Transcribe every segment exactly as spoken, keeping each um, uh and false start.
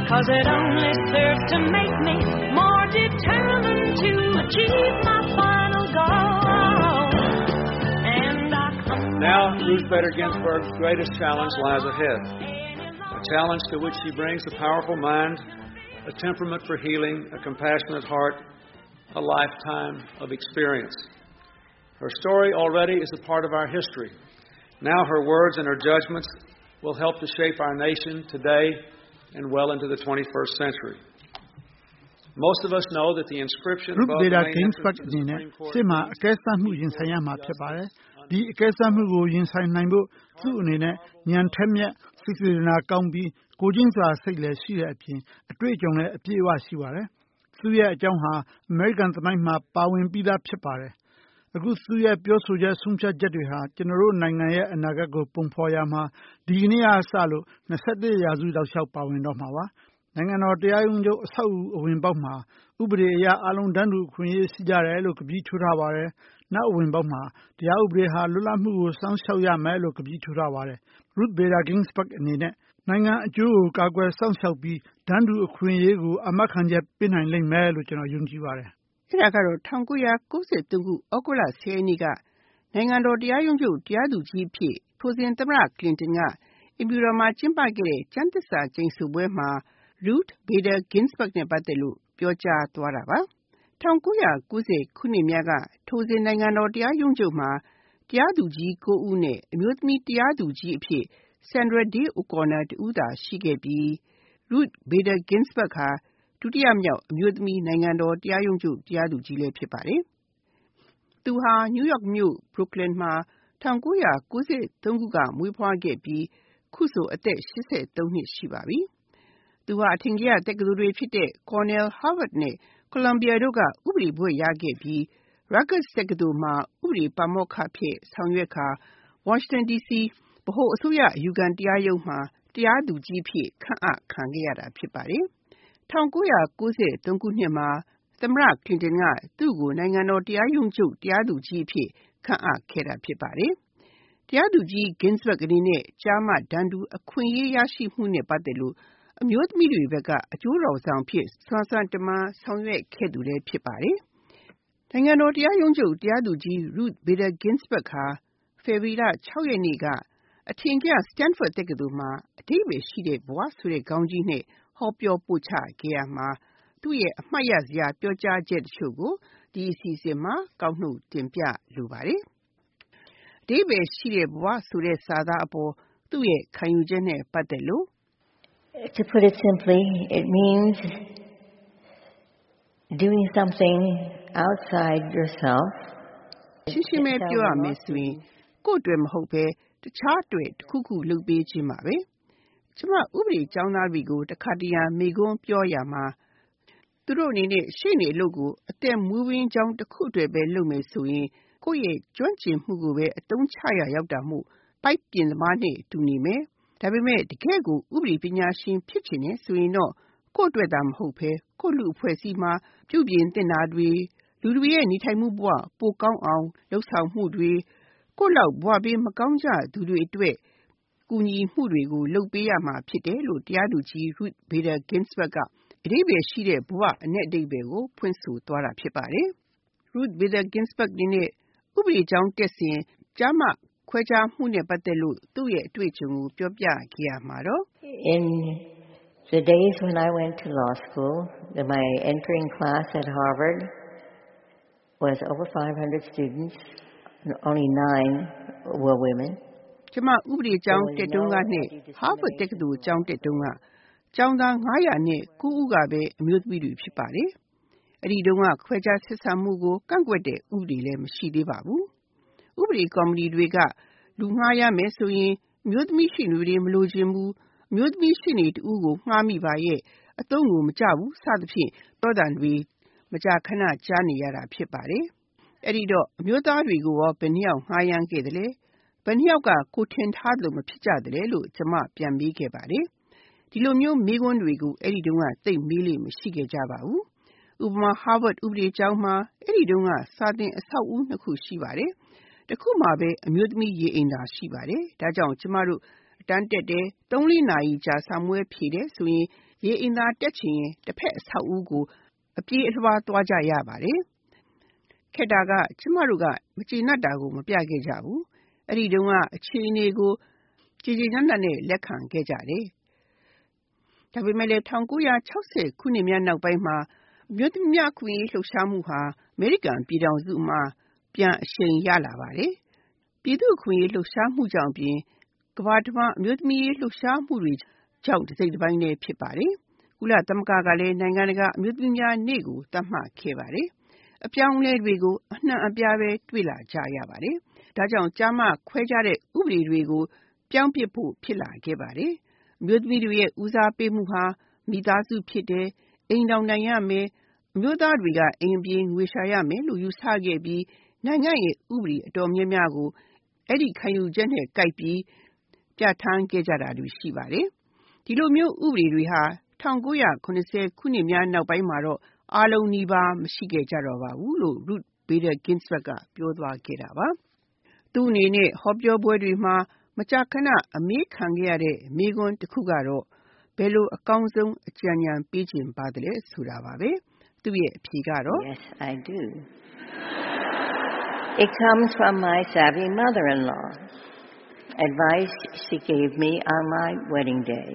'cause it only serves to make me more determined to achieve my final goal. And I Now, Ruth Bader Ginsburg's greatest challenge lies ahead. A challenge to which she brings a powerful mind, a temperament for healing, a compassionate heart, a lifetime of experience. Her story already is a part of our history. Now her words and her judgments will help to shape our nation today and well into the twenty-first century. Most of us know that the inscription Ruth above the Bader main Ginsburg entrance to အနေ the နဲ့ Supreme Court စစ်မှာအကဲစမ်းမှုရင်ဆိုင်ရမှာဖြစ်ပါတယ်။ဒီအကဲစမ်းမှုကိုရင်ဆိုင်နိုင်ဖို့သူ့အနေနဲ့ဉာဏ်ထက်မြက်စိတ်စေတနာကောင်းပြီးကိုချင်းစွာစိတ်လည်းရှိတဲ့အပြင်အတွေ့အကြုံလည်းအပြည့်အဝရှိပါတယ်။သူ့ရဲ့အကြောင်းဟာအမေရိကန်သမိုင်းမှာပါဝင်ပြီးသားဖြစ်ပါတယ်။အခုသူ့ရဲ့ပြောဆိုချက်ဆုံးဖြတ်ချက်တွေဟာကျွန်တော်တို့နိုင်ငံရဲ့အနာဂတ်ကိုပုံဖော်ရမှာဒီကနေ့ကစလို့21ရာစုတောက်လျှောက်ပါဝင်တော့မှာပါ။နိုင်ငံတော်တရားရုံးချုပ်အဆောက်အဦအဝင်ပေါက်မှာဥပဒေအရအလုံးတန်းတူအခွင့်အရေးရှိကြတယ်လို့ကတိထိုးထားပါတယ်။နောက်အဝင်ပေါက်မှာတရားဥပဒေဟာလွတ်လပ်မှုကိုစောင့်ရှောက်ရမယ်လို့ကတိထိုးထားပါတယ်။ Ruth Bader Ginsburgအနေနဲ့နိုင်ငံအကျိုးကိုကာကွယ်စောင့်ရှောက်ပြီးတန်းတူအခွင့်အရေးကိုအမတ်ခံချက်ပေးနိုင်လိမ့်မယ်လို့ကျွန်တော်ယုံကြည်ပါတယ်။အဲဒါကတော့၁၉၉၃ခုဩဂုတ်လ၁၀ရက်နေ့ကနိုင်ငံတော်တရားရုံးချုပ်တရားသူကြီးအဖြစ်ထိုစဉ်သမ္မတကလင်တန်ကအိမ်ဖြူတော်မှာကျင်းပခဲ့တဲ့ကျမ်းသစ္စာကျိန်ဆိုပွဲမှာ Ruth Bader Ginsburg နဲ့ပတ်သက်လို့ပြောကြားသွားတာပါ။၁၉၉၀ခုနှစ်များကထိုစဉ်နိုင်ငံတော်တရားရုံးချုပ်မှာတရားသူကြီး၉ဦးနဲ့အမျိုးသမီးတရားသူကြီးအဖြစ် Sandra Day O'Connor တဦးသာရှိခဲ့ပြီး Ruth Bader Ginsburg ဟာဒုတိယမြောက်အမျိုးသမီးနိုင်ငံတော်တရားရုံးချုပ်တရားသူကြီးလည်းဖြစ်ပါတယ်။သူဟာနယူးယောက်မြို့ Brooklyn မှာ၁၉၉၃ခုကမွေးဖွားခဲ့ပြီးခုဆိုအသက်၈၃နှစ်ရှိပါပြီ။သူဟာအထင်ကရတက္ကသိုလ်တွေဖြစ်တဲ့ Cornell, Harvard နဲ့ Columbia တို့ကဥပဒေဘွဲ့ရခဲ့ပြီး Rutgers တက္ကသိုလ်မှာဥပဒေပါမောက္ခအဖြစ်ဆောင်ရွက်ခါ ဝါရှင်တန်ဒီစီဗဟိုအစိုးရအယူခံတရားရုံးမှာတရားသူကြီးအဖြစ်ခန့်အပ်ခံခဲ့ရတာဖြစ်ပါတယ်။၁၉၉၃ခုနှစ်မှာသမ္မတကလင်တန်ကသူ့ကိုနိုင်ငံတော်တရားရုံးချုပ်တရားသူကြီးအဖြစ်ခန့်အပ်ခဲ့တာဖြစ်ပါတယ်။တရားသူကြီး Ginsburg အနေနဲ့ကျားမတန်းတူအခွင့်အရေးရရှိမှုနဲ့ပတ်သက်လို့အမျိုးသမီးတွေဘက်ကအကျိုးတော်ဆောင်ဖြစ်စွမ်းစွမ်းတမန်ဆောင်ရွက်ခဲ့သူလည်းဖြစ်ပါတယ်။နိုင်ငံတော်တရားရုံးချုပ်တရားသူကြီး Ruth Bader Ginsburg ဟာဖေဖော်ဝါရီလ၆ရက်နေ့ကအထင်ကရ Stanford တက္ကသိုလ်မှာအဓိပ္ပာယ်ရှိတဲ့ဘဝဆိုတဲ့ခေါင်းကြီးနဲ့ဟောပြောပို့ချခဲ့ရမှာသူ့ရဲ့အမှတ်ရစရာပြောကြားချက်တချို့ကိုဒီအစီအစဉ်မှာကောက်နှုတ်တင်ပြလိုပါတယ်။အဓိပ္ပာယ်ရှိတဲ့ဘဝဆိုတဲ့စာသားအပေါ်သူ့ရဲ့ခံယူချက်နဲ့ပတ်သက်လို့ To put it simply, it means doing something outside yourself. ရှင်းရှင်းပဲပြောရမယ်ဆိုရင်ကိုယ့်အတွက်မဟုတ်ပဲတခြားအတွက်တစ်ခုခုလုပ်ပေးခြင်းပါပဲ။ကျမဥပဒေကျောင်းသားတွေကိုတခါတရံမေခွန်းပြောရမှာသူတို့အနေနဲ့ရှေ့နေအလုပ်ကိုအသက်မွေးဝင်းကြောင်းတစ်ခုအတွက်ပဲလုပ်မယ်ဆိုရင်ကိုယ့်ရဲ့ကျွမ်းကျင်မှုကိုပဲအသုံးချရရောက်တာမို့ပိုက်ပြင်သမားနဲ့တူနေမယ်။ဒါပေမဲ့တကယ်ကိုဥပဒေပညာရှင်ဖြစ်ချင်နေဆိုရင်တော့ကိုယ့်အတွက်သာမဟုတ်ပဲကိုယ့်လူအဖွဲ့အစည်းမှာပြုပြင်သင့်တာတွေလူတွေရဲ့နေထိုင်မှုဘဝပိုကောင်းအောင်လှုပ်ဆောင်မှုတွေကိုယ့်လောက်ဘဝပေးမကောင်းကြသူတွေအတွက်ကူညီမှုတွေကိုလုပ်ပေးရမှာဖြစ်တယ်လို့တရားသူကြီး Ruth Bader Ginsburg ကအဓိပ္ပာယ်ရှိတဲ့ဘဝအ내အဓိပ္ပာယ်ကိုဖွင့်ဆိုသွားတာဖြစ်ပါတယ်။ Ruth Bader Ginsburg အနေနဲ့ဥပဒေကျောင်းတက်စဉ်ကျားမခွဲခြားမှုနဲ့ပတ်သက်လို့သူ့ရဲ့အတွေ့အကြုံကိုပြောပြခဲ့ရမှာတော့ In the days when I went to law school, my entering class at Harvard was over five hundred students, and only nine were women. ကျမဥပဒေကျောင်းတက်တုန်းကနဲ့ Harvard တက္ကသိုလ်ကျောင်းတက်တုန်းကကျောင်းသား၅၀၀နဲ့၉ဦးကပဲအမျိုးသမီးတွေဖြစ်ပါတယ်။အဲဒီတုန်းကခွဲခြားဆက်ဆံမှုကိုကန့်ကွက်တဲ့ဥပဒေလည်းမရှိသေးပါဘူး။ဥပဒေကော်မတီတွေကလူငှားရမယ်ဆိုရင်အမျိုးသမီးရှေ့နေတွေမလိုချင်ဘူးအမျိုးသမီးရှေ့နေတူကိုငှားမိပါရဲ့အသုံးကိုမကျဘူးစသဖြင့်ပြောတာတွေမကြာခဏကြားနေရတာဖြစ်ပါတယ်။အဲဒီတော့အမျိုးသားတွေကိုရောဘယ်နှယောက်ငှားရမ်းခဲ့တယ်လဲဘယ်နှယောက်ကကိုထင်ထားလို့မဖြစ်ကြတယ်လဲလို့ကျွန်မပြန်မေးခဲ့ပါတယ်။ဒီလိုမျိုးမေးခွန်းတွေကိုအဲ့ဒီတုန်းကသိမေးလို့မရှိခဲ့ကြပါဘူး။ဥပမာ Harvard ဥပဒေကျောင်းမှာအဲ့ဒီတုန်းကစာသင်အဆောက်အဦနှစ်ခုရှိပါတယ်။တစ်ခုမှာပဲအမျိုးသမီးရေအိမ်သာရှိပါတယ်။ဒါကြောင့်ကျမတို့အတန်းတက်တယ်သုံးလေးနာရီကြာစာမွေးဖြေတယ်ဆိုရင်ရေအင်သာတက်ချင်ရင်တစ်ဖက်အဆောက်အဦကိုအပြေးအလွှားသွားကြရပါတယ်။ခေတ္တကကျမတို့ကမကျေနပ်တာကိုမပြခဲ့ကြဘူး။အဲ့ဒီတုန်းကအခြေအနေကိုကြည်ကြည်နက်နက်နဲ့လက်ခံခဲ့ကြတယ်။ဒါပေမဲ့လည်းnineteen sixtyခုနှစ်များနောက်ပိုင်းမှာအမျိုးသမီးများခွင့်ရေးလှုပ်ရှားမှုဟာအမေရိကန်ပြည်ထောင်စုမှာပြန်အရှိန်ရလာပါတယ်။ပြည်သူ့ခွင့်ရေးလှုပ်ရှားမှုကြောင့်ပြင်ကမ္ဘာတစ်ဝန်းအမျိုးသမီးရေးလှုပ်ရှားမှုတွေကြောင့်တစ်စိတ်တစ်ပိုင်းလည်းဖြစ်ပါတယ်။ကုလသမဂ္ဂကလည်းနိုင်ငံတကာအမျိုးသမီးများနေ့ကိုသတ်မှတ်ခဲ့ပါတယ်။အပြောင်းအလဲတွေကိုအနှံ့အပြားပဲတွေ့လာကြရပါတယ်။ဒါကြောင့်ကျားမခွဲခြားတဲ့ဥပဒေတွေကိုပြောင်းပစ်ဖို့ဖြစ်လာခဲ့ပါတယ်။အမျိုးသမီးတွေရဲ့ဦးစားပေးမှုဟာမိသားစုဖြစ်တယ်။အိမ်တော်နိုင်ရမယ်။အမျိုးသားတွေကအိမ်ပြေငွေရှာရမယ်လို့ယူဆခဲ့ပြီးနိုင်ငံရဲ့ဥပဒေအတော်များများကိုအဲ့ဒီခံယူချက်နဲ့ကိုက်ပြီးပြဋ္ဌာန်းခဲ့ကြတာတွေရှိပါတယ်။ဒီလိုမျိုးဥပဒေတွေဟာnineteen seventyခုနှစ်များနောက်ပိုင်းမှာတော့အားလုံးနီးပါးမရှိခဲ့ကြတော့ပါဘူးလို့ Ruth Bader Ginsburg ကပြောသွားခဲ့တာပါ။သူ့အနေနဲ့ဟောပြောပွဲတွေမှာမကြာခဏအမေးခံခဲ့ရတဲ့မေးခွန်းတစ်ခုကတော့ဘယ်လိုအကောင်းဆုံးအကြံဉာဏ်ပေးခြင်းပါသလဲဆိုတာပါပဲ။သူ့ရဲ့အဖြေကတော့ Yes, I do. It comes from my savvy mother-in-law. Advice she gave me on my wedding day.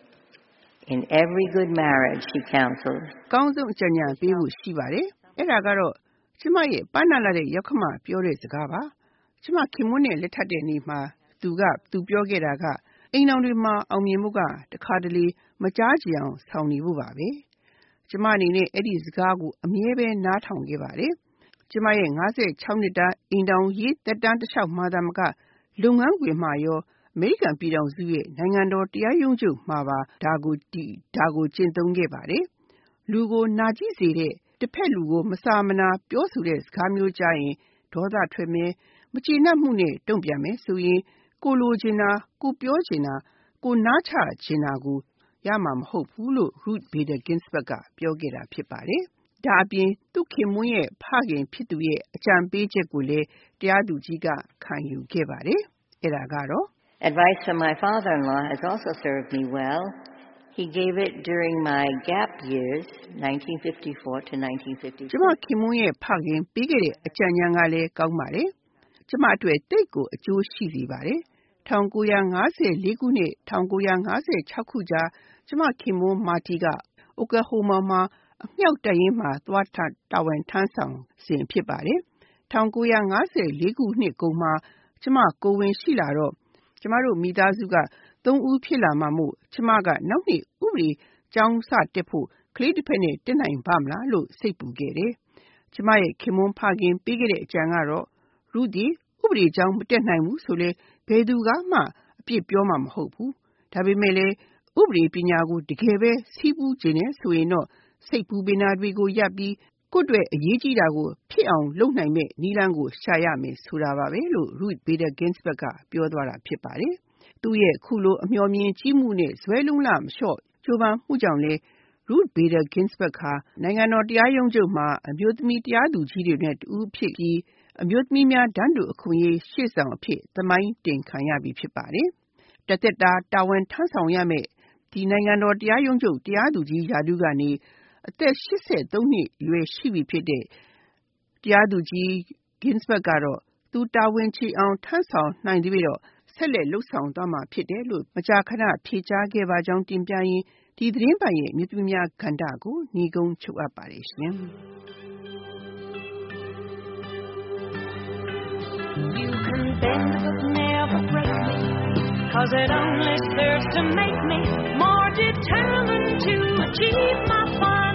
In every good marriage, she counseled. ကောင်းဆုံးအကြံဉာဏ်ပေးဖို့ရှိပါတယ်။အဲ့ဒါကတော့ကျမရဲ့ပန်းနာလာတဲ့ရောက်ခမပြောတဲ့စကားပါ။ကျမခင်မွန်းနဲ့လက်ထပ်တဲ့နေ့မှာသူကသူပြောခဲ့တာကအိမ်တော်တွေမှာအောင်မြင်မှုကတခါတလေမကြားကြအောင်ဆောင်နေဖို့ပါပဲ။ကျမအနေနဲ့အဲ့ဒီစကားကိုအမြဲပဲနားထောင်ခဲ့ပါတယ်။ကျမရဲ့fifty-sixနှစ်တာအိမ်တော်ရေးသက်တမ်းတစ်လျှောက်မှာသာမကလုပ်ငန်းခွင်မှာရောအမေရိကန်ပြည်ထောင်စုရဲ့နိုင်ငံတော်တရားရုံးချုပ်မှာပါဒါကိုဒီဒါကိုကျင့်သုံးခဲ့ပါတယ်။လူကိုနာကျည်းစေတဲ့တစ်ဖက်လူကိုမစာမနာပြောဆိုတဲ့စကားမျိုးကြားရင်ဒေါသထွက်မယ်မကျေနပ်မှုနဲ့တုံ့ပြန်မယ်ဆိုရင်ကိုလိုချင်တာကိုပြောချင်တာကိုနားချချင်တာကိုရမှာမဟုတ်ဘူးလို့ Ruth Bader Ginsburg ကပြောခဲ့တာဖြစ်ပါတယ်။ဒါအပြင်သူခင်မွန်းရဲ့ဖခင်ဖြစ်သူရဲ့အကြံပေးချက်ကိုလည်းတရားသူကြီးကခံယူခဲ့ပါတယ်။အဲ့ဒါကတော့ Advice from my father-in-law has also served me well. He gave it during my gap years, nineteen fifty-four to nineteen fifty-six. ကျမခင်မွန်းရဲ့ဖခင်ပေးခဲ့တဲ့အကြံဉာဏ်ကလည်းကောင်းပါတယ်။ကျမအတွက်တိတ်ကိုအကျိုးရှိစေပါတယ်။nineteen fifty-fourခုနှစ်nineteen fifty-sixခုကြားကျမခင်မွန်းမာတီက Oklahoma မှာအမြောက်တပ်ရင်းမှာသွားတာဝန်ထမ်းဆောင်စဉ်ဖြစ်ပါတယ်။nineteen fifty-fourခုနှစ်ကုန်မှာကျမကိုယ်ဝန်ရှိလာတော့ကျမတို့မိသားစုကသုံးဦးဖြစ်လာမှမို့ကျမကနောက်နှစ်ဥပဒေကျောင်းစတက်ဖို့ကလေးတစ်ဖက်နဲ့တက်နိုင်ပါမလားလို့စိတ်ပူခဲ့တယ်။ကျမရဲ့ခင်မွန်းဖခင်ပေးခဲ့တဲ့အကြံကတော့လူဒီဥပဒေကျောင်းမတက်နိုင်ဘူးဆိုလေဘယ်သူကမှအပြစ်ပြောမှာမဟုတ်ဘူး။ဒါပေမဲ့လေဥပဒေပညာကိုတကယ်ပဲစီးပူးခြင်းနဲ့ဆိုရင်တော့စိတ်ပူပင်နာတွေကိုရပ်ပြီးကိုယ့်အတွက်အရေးကြီးတာကိုဖြစ်အောင်လုပ်နိုင်မဲ့နည်းလမ်းကိုရှာရမယ်ဆိုတာပါပဲလို့ Ruth Bader Ginsburg ကပြောသွားတာဖြစ်ပါတယ်။သူ့ရဲ့ခုလိုအမျှော်မြင်ကြီးမှုနဲ့ဇွဲလုံးလမလျှော့ကြိုးပမ်းမှုကြောင့်လေ Ruth Bader Ginsburg ဟာနိုင်ငံတော်တရားရုံးချုပ်မှာအမျိုးသမီးတရားသူကြီးတွေနဲ့တူဖြစ်ပြီးအမျိုးသမီးများတန်းတူအခွင့်အရေးရှေ့ဆောင်အဖြစ်သမိုင်းတင်ခံရပြီဖြစ်ပါတယ်။တသက်တာတာဝန်ထမ်းဆောင်ရမယ့်ဒီနိုင်ငံတော်တရားရုံးချုပ်တရားသူကြီးရာထူးကနေအသက်eighty-threeနှစ်အရွယ်ရှိပြီဖြစ်တဲ့တရားသူကြီး Ginsburg ကတော့သူတာဝန်ချေအောင်ထမ်းဆောင်နိုင်ပြီးတော့ဆက်လက်လှုပ်ဆောင်သွားမှာဖြစ်တယ်လို့မကြာခဏဖြေကြားခဲ့ပါကြောင်းတင်ပြရင်းဒီသတင်းပိုင်ရဲ့မြစ်သမီးများကဏ္ဍကိုညီကုန်းချုပ်အပ်ပါတယ်ရှင်။ You can bend but never break me, 'cause it only serves to make me more determined to achieve my final